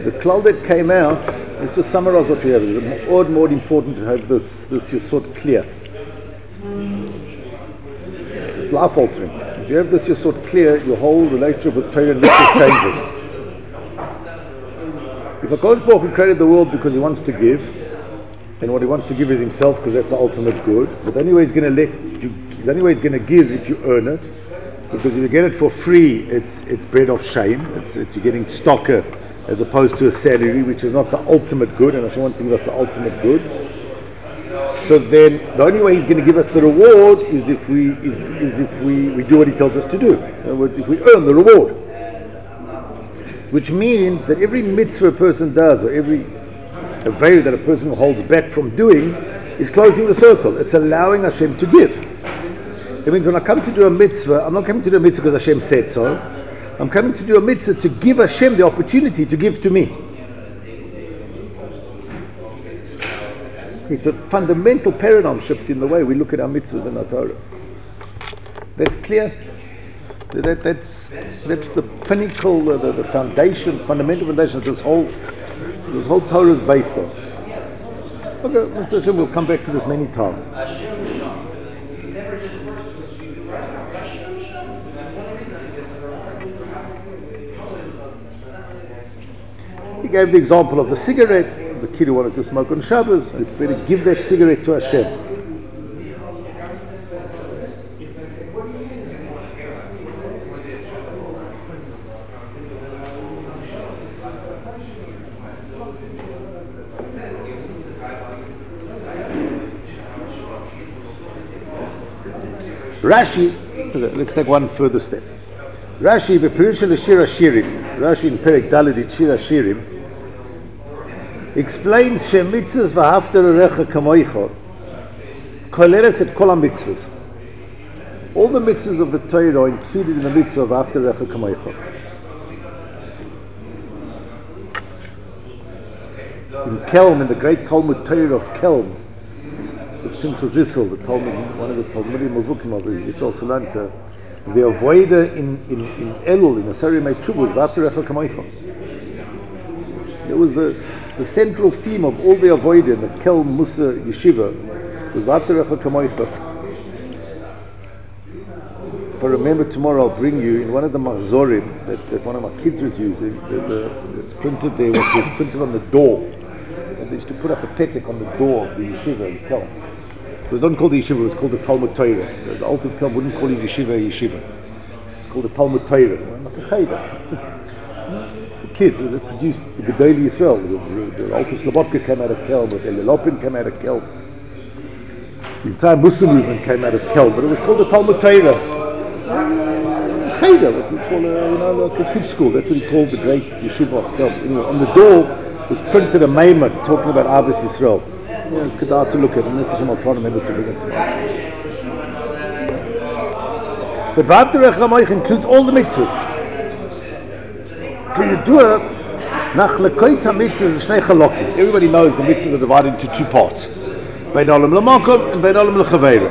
the klal that came out, let's just summarize what we have. It's more important to have this Yesod clear. It's life altering. If you have this Yesod clear, your whole relationship with Torah and mitzvah changes. If HaKadosh Baruch Hu created the world because He wants to give, and what He wants to give is Himself because that's the ultimate good, but the only way He's going to give is if you earn it, because if you get it for free, it's bread of shame. You're getting stocker as opposed to a salary, which is not the ultimate good, and Hashem wants to give us the ultimate good. So then, the only way He's going to give us the reward is if we do what He tells us to do. In other words, if we earn the reward, which means that every mitzvah a person does, or every avera that a person holds back from doing, is closing the circle. It's allowing Hashem to give. It means when I come to do a mitzvah, I'm not coming to do a mitzvah because Hashem said so. I'm coming to do a mitzvah to give Hashem the opportunity to give to me. It's a fundamental paradigm shift in the way we look at our mitzvahs and our Torah. That's clear. That's the pinnacle, the foundation, fundamental foundation that this whole Torah is based on. Okay, Mr. Hashem, we'll come back to this many times. He gave the example of the cigarette. The kid who wanted to smoke on Shabbos, you better give that cigarette to Hashem. Rashi, let's take one further step. Rashi, Bepirush Shir Hashirim, Rashi in Perek Dalet Shir Hashirim, explains shemitzvahs v'ahavta l'recha kamoicha koleres et kol mitzvahs. All the mitzvahs of the Torah are included in the mitzvah of v'ahavta l'recha kamoicha. In Kelm, in the great Talmud Torah of Kelm, of Simcha Zissel, the Talmud, one of the Talmudim Mavukim of Yisrael Salanta, the avoider in Elul, in Asari Mei Tshuva, was v'ahavta l'recha kamoicha. It was the central theme of all the avodah in the Kelm Musa Yeshiva was V'ahavta l'recha kamoicha. If I remember tomorrow, I'll bring you in one of the mahzorim that one of my kids was using. It's printed there, what was printed on the door. And they used to put up a petek on the door of the yeshiva in Kelm. It was not called the yeshiva; it was called the Talmud Torah. The Alt of Kelm wouldn't call his yeshiva a yeshiva. It's called the Talmud Torah, like a cheder. Kids that produced the Gedolei Yisrael. The Alt of Slobodka came out of Kelm, the Elelopin came out of Kelm. The entire Muslim movement came out of Kelm, but it was called the Talmud Torah. Cheder, what we call like a kids' school. That's what he called the great yeshiva of Kelm. Anyway, on the door was printed a maimon talking about Ahavas Yisrael. You could have to look at it, and that's I'll try to remember to bring it tomorrow. But V'ahavta l'recha kamoicha includes all the mitzvahs. Everybody knows the mitzvahs are divided into two parts: Bein Olam L'Makom and Bein Olam L'Chaveira.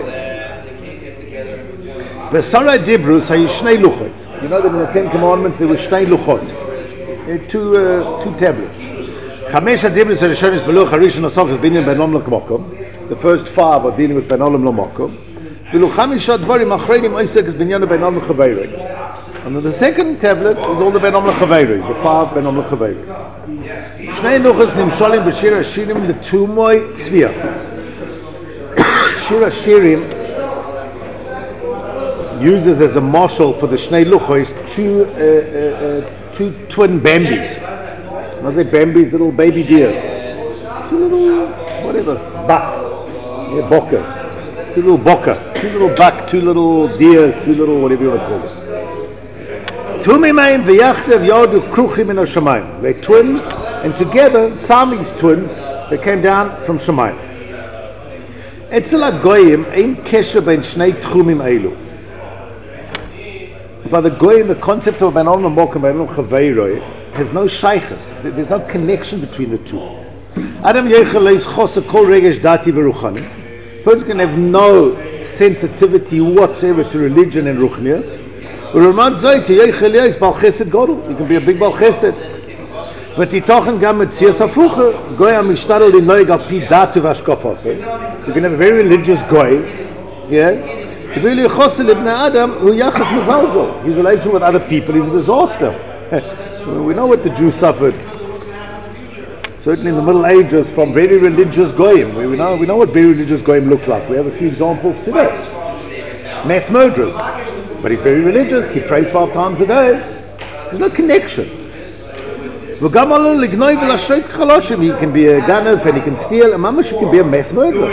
B'Sarei Dibrus hayu shnei luchot. You know that in the Ten Commandments there were shnei luchot. There are two tablets. Chamesh Dibrus harishonis beluch harishon asachas binyan Bein Olam L'Makom. The first five are dealing with Bein Olam L'Makom. Beluch chamisha dvarim achreinim oisek binyan Bein Olam L'Chaveira. And then the second tablet is all the Bein Olam L'Chaveiros, the five Bein Olam L'Chaveiros. Shnei luchos nimsholim b'shir hashirim l'tumoi tzvia. Shir Hashirim uses as a marshal for the Shnei luchos two twin bambis. When I say bambis, little baby deers. Two little, whatever, buck. Yeah, bokker. Two little bokker. Two little buck, two little deers, two little whatever you want to call it. They're twins, and together, Siamese twins, they came down from Shemayim. By the Goyim, the concept of Bein Olam L'Makom and Bein Olam L'Chaveiro has no shaychus. There's no connection between the two. Adam person can have no sensitivity whatsoever to religion and ruchnias. You can be a big Baal Chesed. ותיתוכן גם מציאס הפוכה, גוי המשתדל לנהוג על פי דת והשקפות. You can have a very religious guy, yeah? ואילו יחוס לבני אדם הוא יחס מזלזל. His relation with other people is a disaster. We know what the Jews suffered. Certainly in the Middle Ages from very religious goyim. We know what very religious goyim look like. We have a few examples today. Mass murderers. But he's very religious. He prays 5 times a day. There's no connection. He can be a ganav and he can steal. And mamash can be a mass murderer.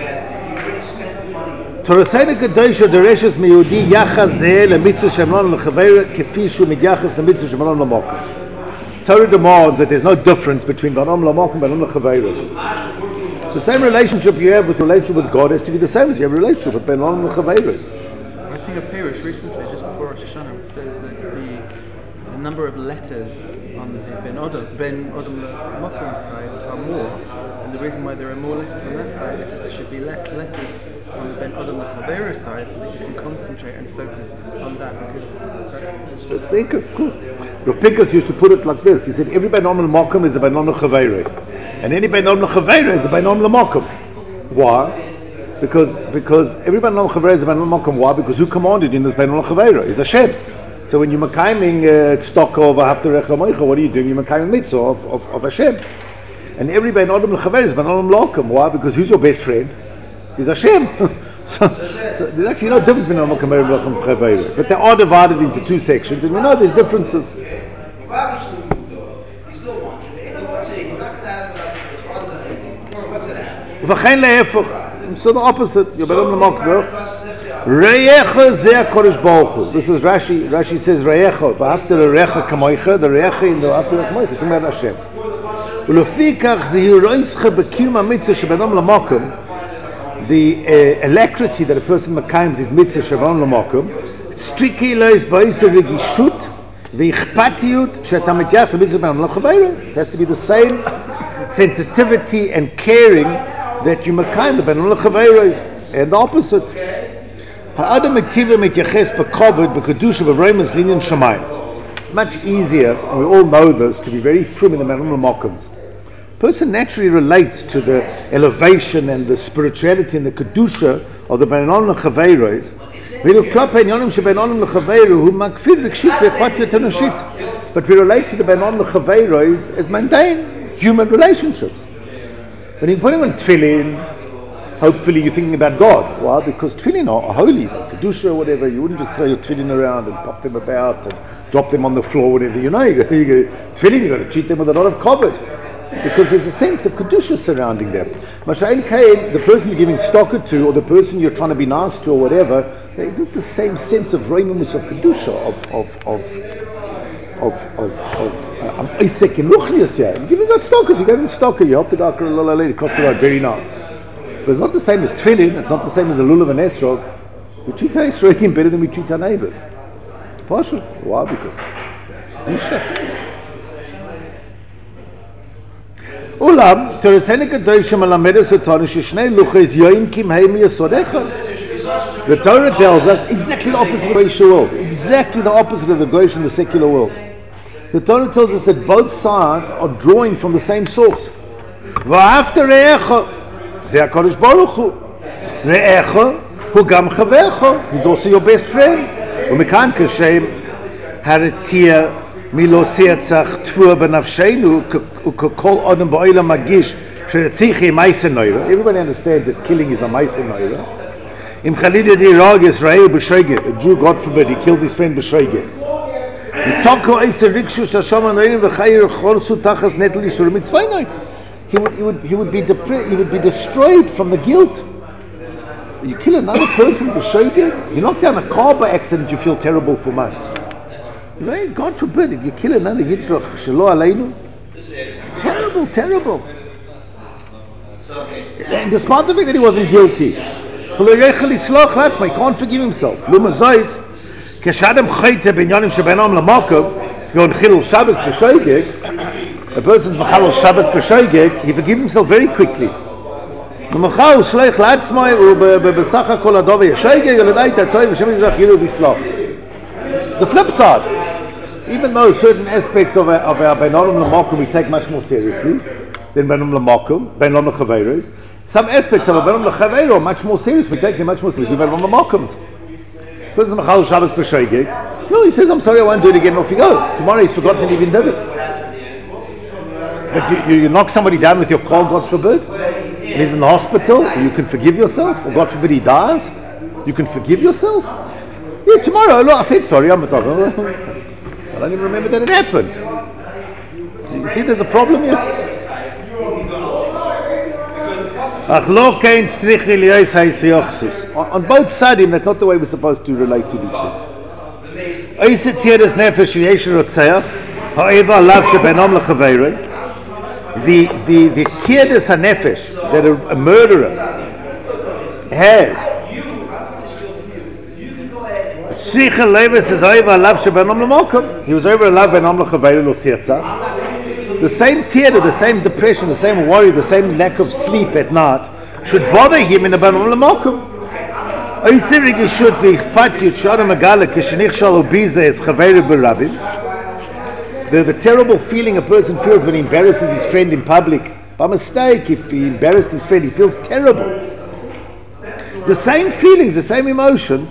תורסיינה קדושה דורשת מיהודי יחס זהה למצווה שמלון לחבר כפי שהוא מתייחס למצווה שמלון למוקם. Torah demands that there's no difference between Banam Lamak and Banam L'Chaveiros. The same relationship you have with God has to be the same as you have a relationship with Banam L'Chaveiros. I was seeing a Parish recently, just before Rosh Hashanah, it says that the number of letters on the Ben Odom L'Makom side are more, and the reason why there are more letters on that side is that there should be less letters on the Ben Odom L'Chaveiros side, so that you can concentrate and focus on that, because Let's think, of course. Rav Pinkus used to put it like this. He said every Ben Odom L'Makom is a Ben Odom L'Chaveiro, and any Ben Odom L'Chaveiro is a Ben Odom L'Makom. Why? Because every Ben Odom L'Chaveiro is a Ben Odom L'Makom. Why? Because who commanded in this Ben Odom L'Chaveiro is Hashem. So when you're makayiming stock of Haftar Recha Moicha, what are you doing? You're makayiming mitzvah of Hashem. And every Ben Odom L'Chaveiro is Ben Odom L'Makom. Why? Because who's your best friend? Is Hashem. so there's actually no difference between L'Makom and L'Chaveiro. But they are divided into 2 sections, and we know there's differences. So the opposite. You're Ben Odom L'Makom. Reyecha zeh HaKadosh Baruch Hu. This is Rashi. Rashi says Reyecha. V'after Reyecha kamoicha. The Reyecha in the after kamoicha. It's about Hashem. Ulefikach zehu roischa b'kiyum hamitzvah shebenom l'makom. The alacrity that a person makayim is mitzvah shebenom l'makom. Strictly lo is ba'isa regishut v'ichpatiyut she'ata mityach l'mitzvah shebenom l'chaveiro. It has to be the same sensitivity and caring that you makayim the benom l'chaveiros, and the opposite. It's much easier, and we all know this, to be very frum in the Banam L'Makoms. Person naturally relates to the elevation and the spirituality and the kedusha of the Banam L'Chaveiros. But we relate to the Banam L'Chaveiros as mundane human relationships. When you put him on tefillin, hopefully you're thinking about God. Why? Because tefillin are holy, kedusha or whatever. You wouldn't just throw your tefillin around and pop them about and drop them on the floor, whatever. You tefillin, you've got to treat them with a lot of kavod, because there's a sense of kedusha surrounding them. Masha'in kain, the person you're giving stocker to, or the person you're trying to be nice to, or whatever, there isn't the same sense of reimus of kedusha, I'm Isaac in Luchnias here. You're giving out stockers, you gave him stocker, you helped the guy across the road, very nice. But it's not the same as tefillin, it's not the same as a lulav and esrog. We treat our esrogim better than we treat our neighbors. Partial. Why? Because Yusha. Ulam, Teresene Kadoshim Alamedes Atonish Shnei Luches Yoim Kim Heimi Yasodecha. The Torah tells us exactly the opposite of the Goyish world. Exactly the opposite of the Goyish and the secular world. The Torah tells us that both sides are drawing from the same source. V'after Re'echa. Zeh HaKadosh Baruch Hu. Re'echa hu gam chavecha. He's also your best friend. U'mekayim kashem haratia milo se'atzach tfua b'nafsheinu u'kol adam ba'olam magish she'retzichi ma'aseh noira. Everybody understands that killing is a ma'aseh noira. Im chalid yadi rag Yisrael b'shoigeh. A Jew, God forbid, he kills his friend b'shoigeh. Yitoko eise rikshu shasham anoirim v'chayir chorsu tachas netel yisur mitzvaynoi. He would be destroyed from the guilt. You kill another person b'shoigeh, you knock down a car by accident, you feel terrible for months. Right? God forbid, if you kill another yitrach shelo aleinu, terrible. And despite the fact that he wasn't guilty, he can't forgive himself. A person's machal Shabbos b'shoigeg, he forgives himself very quickly. The flip side, even though certain aspects of our Ben Olam L'Mokum we take much more seriously than Ben Olam L'Mokum, Ben Olam L'Chaveros, some aspects of our Ben Olam L'Chaveros are much more serious. We take them much more seriously than Ben Olam L'Mokums. Person Machal Shabbos B'Shoigeg. No, he says, I'm sorry, I won't do it again, and off he goes. Tomorrow he's forgotten that he even did it. But you knock somebody down with your car, God forbid, and he's in the hospital, you can forgive yourself, or God forbid he dies, you can forgive yourself. Yeah, tomorrow, look, I said sorry, I don't even remember that it happened. You see there's a problem here? On both sides, that's not the way we're supposed to relate to these things. The tiedes hanefesh that a murderer has, he was over a love the same tiede, the same depression, the same worry, the same lack of sleep at night should bother him in a ben olam. The terrible feeling a person feels when he embarrasses his friend in public. By mistake, if he embarrassed his friend, he feels terrible. The same feelings, the same emotions,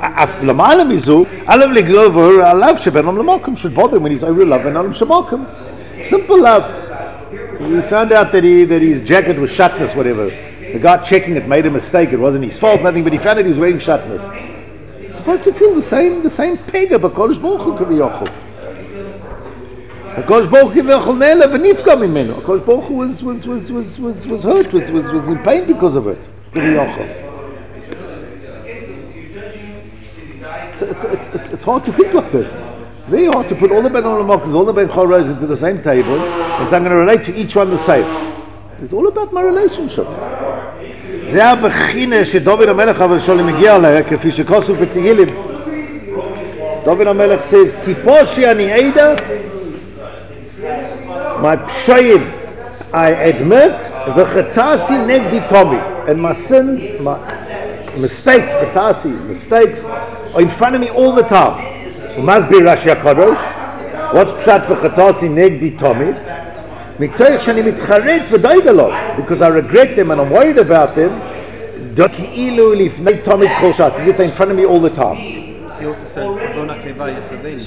should bother him when he's over love and simple love. He found out that his jacket was shatnez, whatever. The guy checking it made a mistake. It wasn't his fault, nothing, but he found out he was wearing shatnez. He's supposed to feel the same pega, but Kodesh Baruch Hu kaviyachol. Kodesh Baruch Hu kaviyachol ne'ela v'nifka mimenu. Kodesh Baruch Hu was hurt, was in pain because of it. Kaviyachol. It's hard to think like this. It's very hard to put all the Ben Olam L'Mokum, all the Ben Choros into the same table and say I'm going to relate to each one the same. It's all about my relationship. David HaMelech says, Kiposhi ani Eida, my pshayim I admit, v'chatasi negdi tomid, and my sins, my mistakes, mistakes, are in front of me all the time. Umazbi Rashi HaKadosh, what's pshat v'chatasi negdi tomid? Miktoich shani mitcharet v'doigalov, because I regret them and I'm worried about them. Doki'ilu lifnei tomid kol shat, as if they're in front of me all the time. He also said, Avona keva yesavin.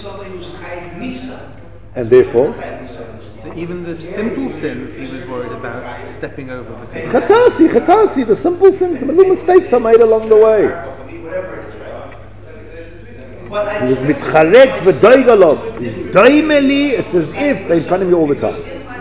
And therefore, so even the simple sins he was worried about stepping over. Chatasi, the simple sins, the little mistakes I made along the way. He was mitcharet v'doigalov. He's doimeli, it's as if they're in front of me all the time.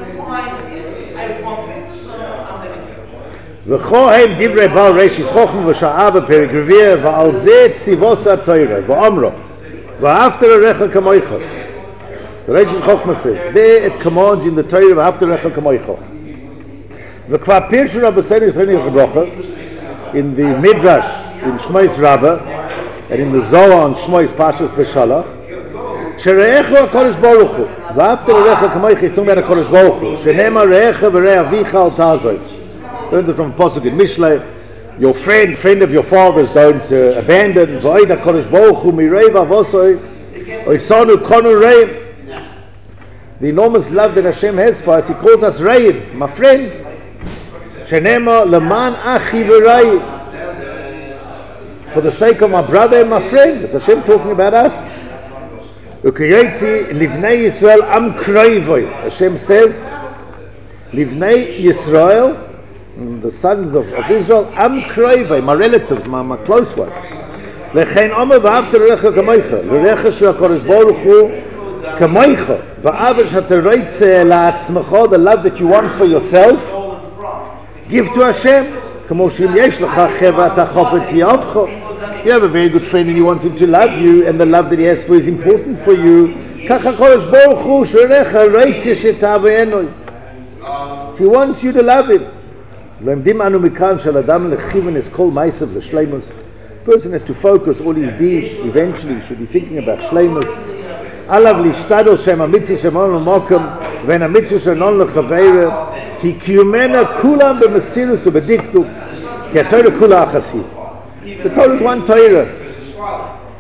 V'chohem divrei bal reishis chochma v'sha'ah b'perek revir v'al zeh tzivos ha'toyre v'amro v'after arecha kamoicha. The Reishis Chochma says, there it commands in the Torah v'after arecha kamoicha. V'kva pirshu Rabbi Seir Yisrael Yechbrocha in the Midrash in Shmois Rabbah and in the Zohar on Shmois Pashas B'Shalach shereecha HaKadosh Baruch Hu v'after arecha kamoicha is talking about HaKadosh Baruch Hu shenema reecha v'rei avicha al tazoi. Learned it from Pasuk in Mishlei. Your friend of your fathers, don't abandon. V'oid HaKadosh Baruch Hu mirei v'avosoi oisanu konu reim. The enormous love that Hashem has for us, He calls us reim, my friend. Shenema leman achi v'rei. For the sake of my brother and my friend. It's Hashem talking about us. Ukiyetzi livnei Yisrael am kroivoi. Hashem says, livnei Yisrael, the sons of Israel, am kroivoi, my relatives, my close ones. Lechein omer v'after recha kamoicha. L'recha shu HaKadosh Baruch Hu kamoicha. V'aver she'teroitze la'atzmecha, the love that you want for yourself, give to Hashem. Kamo she'im yesh lecha cheva ta'chofetz yavcha. You have a very good friend and you want him to love you, and the love that he has for you is important for you. Kach HaKadosh Baruch Hu she'recha roitze she'tave'enoi. He wants you to love him. L'emdim anu mikan shel adam lechiven is kol ma'asav l'shleimus. Person has to focus all his deeds. Eventually, should be thinking about shleimus. Alav lishtadol shem hamitzvah shenon l'mokum v'en hamitzvah shenon l'chaveira tikiyumena kulam b'mesirus u'b'diktuk ki haTorah kula achasi. The Torah is one Torah.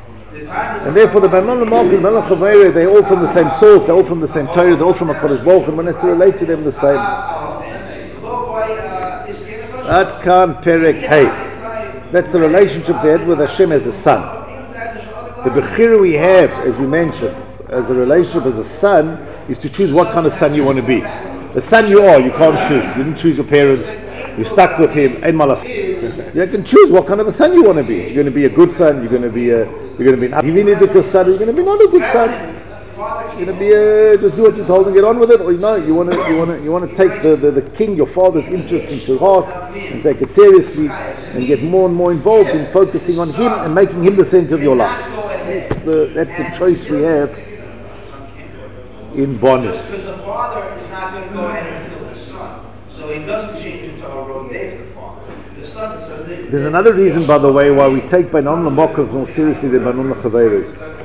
And therefore the Banon L'Mokum, the Banon L'Chaveira, they're all from the same source, they're all from the same Torah, they're all from HaKadosh Baruch Hu, and one has to relate to them the same. Ad Kan Perek Hey. That's the relationship they had with Hashem as a son. The Bechira we have, as we mentioned, as a relationship as a son, is to choose what kind of son you want to be. The son you are, you can't choose. You didn't choose your parents, you're stuck with him. You can choose what kind of a son you want to be. You're going to be a good son, you're going to be an Avinidikus son, you're going to be not a good son. You're going to be just do what you're told and get on with it, or you want to take the king, your father's interests into heart and take it seriously and get more and more involved in focusing on him and making him the center of your life. That's the choice we have in Bonus. Because the father is not going to go ahead and kill his son, so he doesn't change into a road day for the father. The son. There's another reason, by the way, why we take Banon L'Mokum more seriously than Banon L'Chaveiros.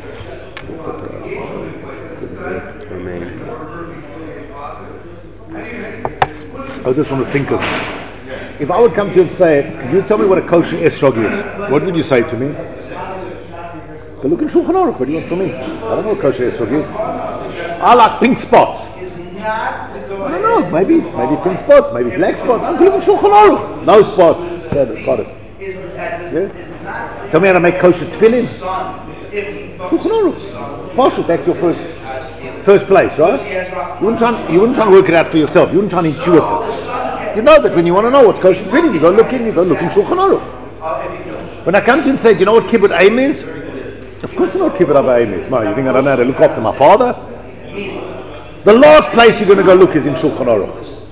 Oh, this one of thinkers. If I would come to you and say, can you tell me what a kosher esrog is? What would you say to me? Go look in Shulchan Aruch. What do you want from me? I don't know what kosher esrog is. I like pink spots. I don't know. Maybe pink spots. Maybe black spots. I'm looking in Shulchan Aruch. No spots. Said it. Got it. Yeah? Tell me how to make kosher tefillin. Shulchan Aruch. Pashut. That's your first place, right? You wouldn't try and work it out for yourself. You wouldn't try and intuit it. You know that when you want to know what's kosher tefillin, you go look in Shulchan Aruch. When I come to you and say, do you know what kibbut aim is? Of course I know what kibbut aim is. No, you think I don't know how to look after my father? The last place you're going to go look is in Shulchan Aruch.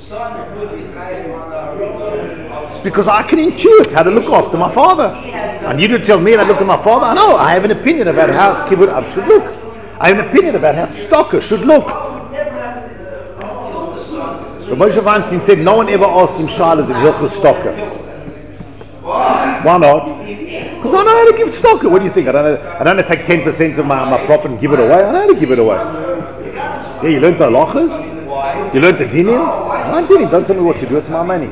It's because I can intuit how to look after my father. And you don't tell me how to look at my father. I know, I have an opinion about how kibbut ab should look. I have an opinion about how stocker should look. But Moshe Weinstein said no one ever asked him shalas in Hilchos Stocker. Why not? Because I know how to give stocker. What do you think? I don't know to take 10% of my profit and give it away. I know how to give it away. Yeah, you learned the halachas? You learned the dinim? I'm dinim. Don't tell me what to do. It's my money.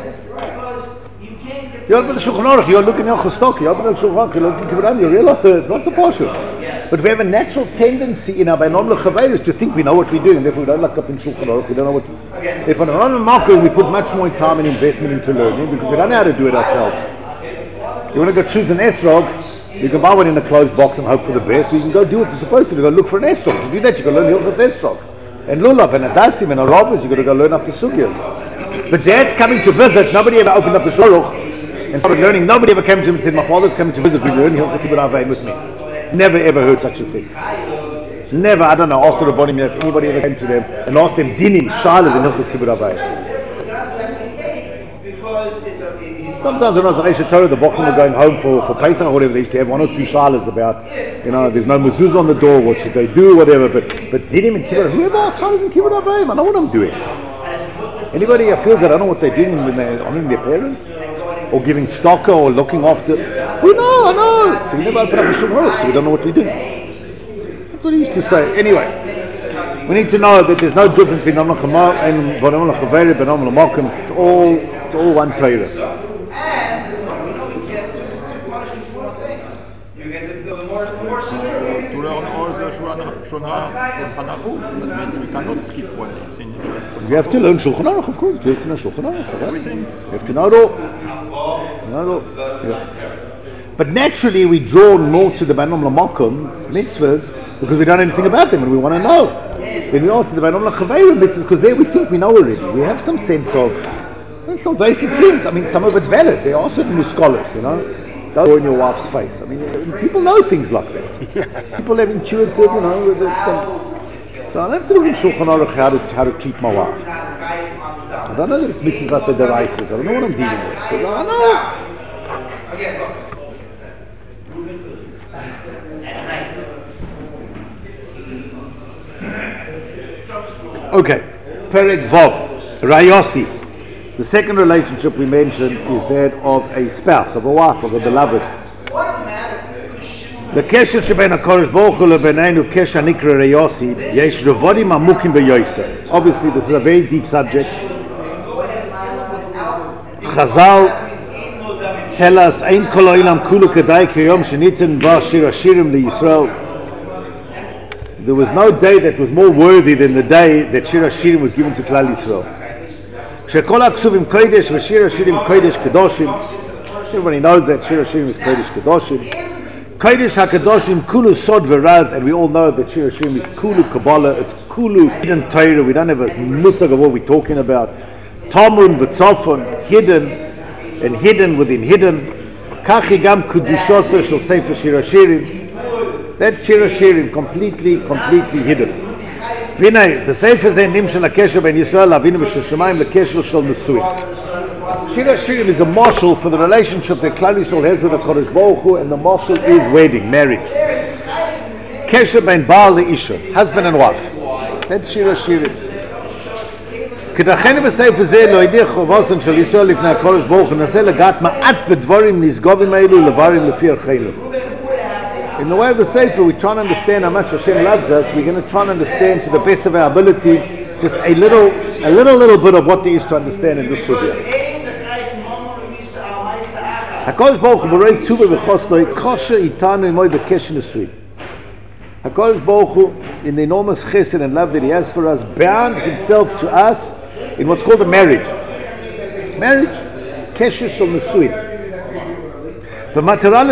You open the Shulchan Aruch, you're looking at Hilchos Stocker, you open the Shulchan Aruch, you're looking at Kibbut, you realize it's not so partial. But we have a natural tendency in our Banon L'Chaveiros to think we know what we're doing, therefore we don't look up in Shulchan Aruch, we don't know what to do. If on Banon L'Mokum we put much more time and investment into learning because we don't know how to do it ourselves. You want to go choose an esrog, you can buy one in a closed box and hope for the best, or you can go do what you're supposed to do, go look for an esrog. To do that you can learn Hilchos esrog. And Lulav and Adasim and Aravas, you've got to go learn up the Sugyas. But dad's coming to visit, nobody ever opened up the Shuruch and started learning. Nobody ever came to him and said, my father's coming to visit, we learn Hilchos Kibbut Aveim with me. Never ever heard such a thing. Never, I don't know, asked the Rabbanim if anybody ever came to them and asked them dinim, shalas in Hilchos Kibbut Aveim. Sometimes when I was at Eish Torah, the Bochum were going home for Pesach or whatever, they used to have one or two shalas about, there's no mezuzah on the door, what should they do, whatever, but dinim and kibbut, whoever asked shalas in Kibbut Aveim, I know what I'm doing. Anybody here feels that I don't know what they're doing when they're honoring their parents? Or giving stocker or looking after. We know, I know. So we never open up a Shulchan Aruch, so we don't know what we're doing. That's what he used to say. Anyway, we need to know that there's no difference between Banon L'Chaveira and Banon L'Mokum. It's all one Torah. To learn all the Shulchan Aruch, that means we cannot skip one. It's in Shulchan. You have to learn Shulchan Aruch, of course. Just in a Shulchan Aruch. Everything. You have to know it all. Yeah. But naturally, we draw more to the Banon L'Mokum mitzvahs because we don't know anything about them and we want to know. When we are to the Banon L'Chaveira mitzvahs, because there we think we know already. We have some sense of basic things. I mean, some of it's valid. There are certain scholars, Don't go in your wife's face. I mean, people know things like that. People have intuitive, So I don't have to look in Shulchan Aruch how to treat my wife. I don't know that it's mitzvahs I said the rices. I don't know what I'm dealing with. Because I know. Okay. Perek Vav. Rayosi. The second relationship we mentioned is that of a spouse, of a wife, of a beloved. The kesher shebein HaKadosh Baruch Hu lebeneinu kesher nikra reyosi yesh revodim amukim beyoser. Obviously, this is a very deep subject. Chazal tell us, Ein kol ha'olam kulu kedai kiyom sheniten ba shir hashirim liYisrael. There was no day that was more worthy than the day that Shir HaShirim was given to Klal Yisrael. Shekol HaKsuvim Kodesh v'Shir HaShirim Kodesh Kedoshim. Everybody knows that Shir HaShirim is Kodesh Kedoshim. Kodesh HaKedoshim Kulu Sod v'Raz, and we all know that Shir HaShirim is Kulu Kabbalah, it's Kulu hidden Torah. We don't have a musag of what we're talking about. Tamun v'Tzofon, hidden, and hidden within hidden. Kachi gam Kudushosa shel Sefer Shir HaShirim. That's Shir HaShirim, completely hidden. Vinay, the Sefer Zeh Nimshel HaKesher Ben Yisrael Avinu B'Shel Shemayim LeKesher Shel Nesuin. Shir HaShirim is a marshal for the relationship that Klal Yisrael has with the Kodesh Baruch Hu, and the marshal is wedding, marriage. Kesher Ben Baal LeIsha, husband and wife. That's Shir HaShirim. כדרכנו בספר זה לא ידע חובוסן של ישראל לפני הקודש ברוך הוא ננסה לגעת מעט בדברים נשגבים האלו לברים לפי ערכנו. In the way of the Sefer, we try to understand how much Hashem loves us. We're going to try and understand to the best of our ability just a little bit of what there is to understand in this sugya. HaKadosh Baruch Hu b'roiv tuva v'chosloi kosher itanu imoy b'kesher nesui. HaKadosh Baruch Hu, in the enormous chesed and love that He has for us, bound Himself to us in what's called a marriage. Marriage, kesher shel nesuin. You have to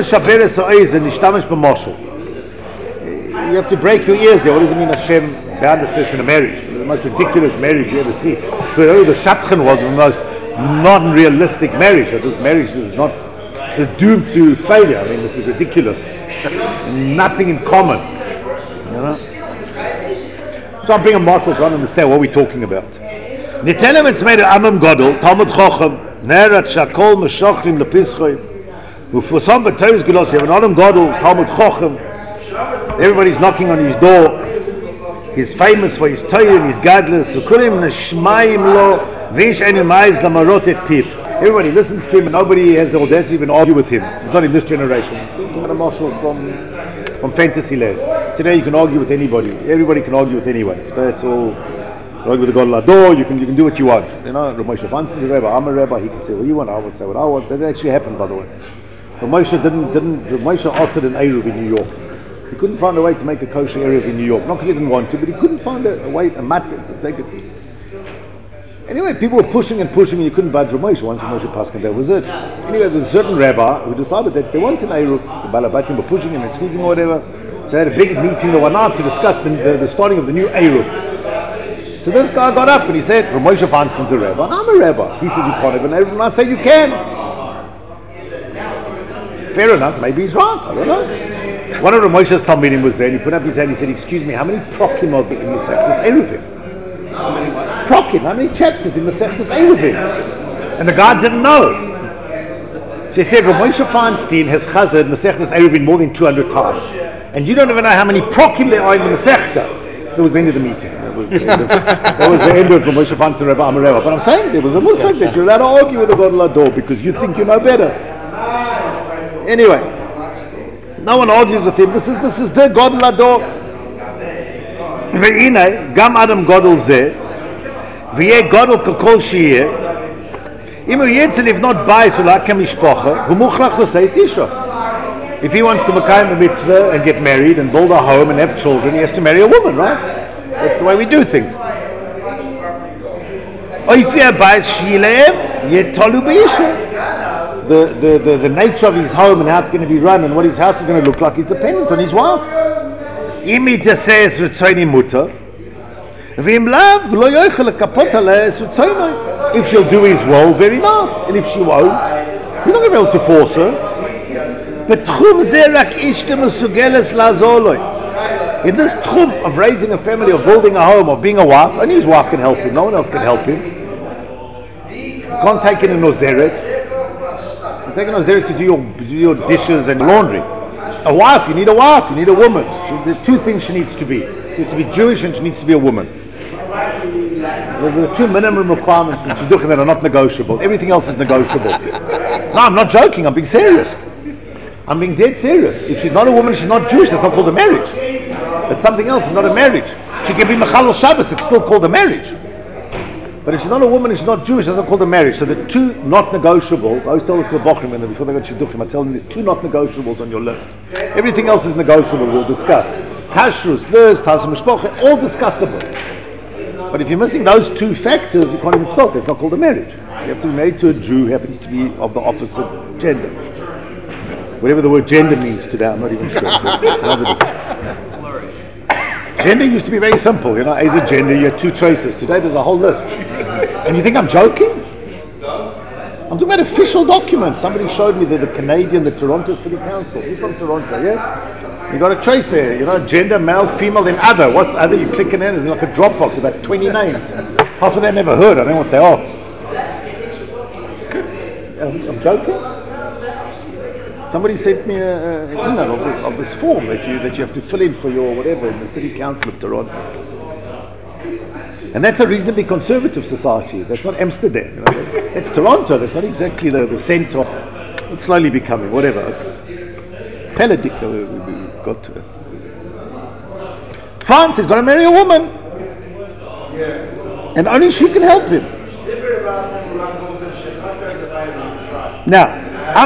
break your ears here. What does it mean Hashem bound us in a marriage? The most ridiculous marriage you ever see. So the Shatchan was the most non-realistic marriage. This marriage is doomed to failure. I mean, this is ridiculous. Nothing in common. You know? So I'm being a marshal to understand what we're talking about. Nitenem etzmei Amam Gadol, Talmud Chochem, Nerat Shakol Meshochrim Lepischoi. For some but Torah's Gedos, you have an Adam Gadol, Talmud Chochem. Everybody's knocking on his door. He's famous for his Torah and his gadlus. Everybody listens to him and nobody has the audacity to even argue with him. It's not in this generation. Not a marshal from fantasy land. Today you can argue with anybody. Everybody can argue with anyone. Today it's all argue with the Gadol Ador. You can do what you want. You know, Moshe Feinstein's a rabbi, I'm a rabbi. He can say what you want. I will say what I want. That actually happened, by the way. But Moshe Moshe offered an Eruv in New York. He couldn't find a way to make a kosher Eruv in New York. Not because he didn't want to, but he couldn't find a way, a mat to take it. Anyway, people were pushing and you couldn't budge Moshe. Once Moshe Paskin, that was it. Anyway, there was a certain rabbi who decided that they want an Eruv. The Balabatim were pushing him and squeezing or whatever. So they had a big meeting the one night to discuss the starting of the new Eruv. So this guy got up and he said, Moshe Feinstein's a rabbi, and I'm a rabbi. He said, you can't have an Eruv, and I said, you can. Fair enough, maybe he's right, I don't know. One of Moshe's Talmidim was there and he put up his hand and he said, excuse me, how many prokim are there in Masechtas Eruvin? Prokim, how many chapters in Masechtas Eruvin? And the guy didn't know. She said, Moshe Feinstein has chazed Masechtas Eruvin more than 200 times. And you don't even know how many prokim there are in the Masechta. That was the end of the meeting. That was the end of Moshe Feinstein, Rabbi Amareva. But I'm saying there was a musag that you're allowed to argue with the Gadol Ador because you think you know better. Anyway, no one argues with him. This is the Gadol Ador. Ve'inay gam Adam Gadol zeh v'yeh Gadol kol sheyeh. Im yetzel livnot bayis u'la'akem mishpacha hu muchrach l'seis isha. If he wants to makayim the mitzvah and get married and build a home and have children, he has to marry a woman, right? That's the way we do things. Oifei bayis sheyeh yeh tolu b'isha. The nature of his home and how it's going to be run and what his house is going to look like is dependent on his wife. If she'll do his will, very nice. And if she won't, you're not going to be able to force her. In this tchum of raising a family, of building a home, of being a wife, only his wife can help him. No one else can help him. You can't take in a nozeret. Take an Nazir to do your dishes and laundry. A wife, you need a wife, you need a woman. There are two things she needs to be. She needs to be Jewish and she needs to be a woman. Those are the two minimum requirements in Shidduchim that are not negotiable. Everything else is negotiable. No, I'm not joking, I'm being serious. I'm being dead serious. If she's not a woman, she's not Jewish, that's not called a marriage. It's something else, it's not a marriage. She can be Mechalel Shabbos, it's still called a marriage. But if she's not a woman and she's not Jewish, that's not called a marriage. So the two not negotiables, I always tell it to the Bochrim when before they go to Shidduchim, I tell them there's two not negotiables on your list. Everything else is negotiable, we'll discuss. Kashrus, this, Tasum Mishpocha, all discussable. But if you're missing those two factors, you can't even start. It's not called a marriage. You have to be married to a Jew who happens to be of the opposite gender. Whatever the word gender means today, I'm not even sure. That's another discussion. Gender used to be very simple, as a gender you had two choices. Today there's a whole list. And you think I'm joking? I'm talking about official documents. Somebody showed me the Canadian, the Toronto City Council. He's from Toronto, yeah? You got a choice there, gender, male, female, then other. What's other? You click in there, there's like a Dropbox, about 20 names. Half of them never heard, I don't know what they are. I'm joking? Somebody sent me an email of this form that you have to fill in for your whatever in the City Council of Toronto. And that's a reasonably conservative society. That's not Amsterdam. That's Toronto. That's not exactly the centre of. It's slowly becoming whatever. Politics. We got to it. France is going to marry a woman, and only she can help him. Now.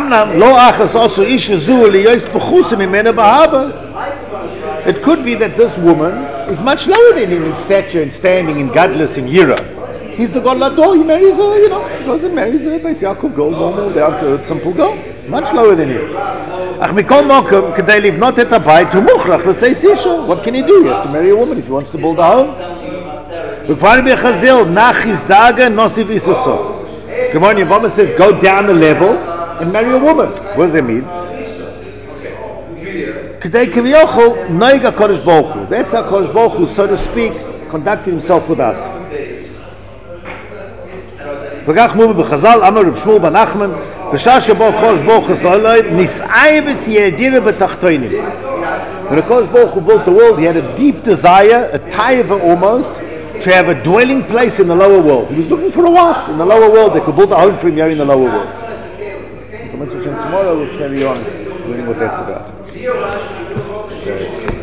It could be that this woman is much lower than him in stature and standing in Gadlus in Yira. He's the God Lador, he marries her, he goes and marries her, Beis Yaakov girl, normal, down to earth, simple girl, much lower than him. What can he do? He has to marry a woman if he wants to build a home. Gemara Yevamah says, go down a level and marry a woman. What does that mean? That's how Kodesh Baruch Hu, so to speak, conducted himself with us. When the Kodesh Baruch Hu built the world, he had a deep desire, a taiva almost, to have a dwelling place in the lower world. He was looking for a wife in the lower world. They could build a home for him here in the lower world. Tomorrow we'll carry on learning what that's about.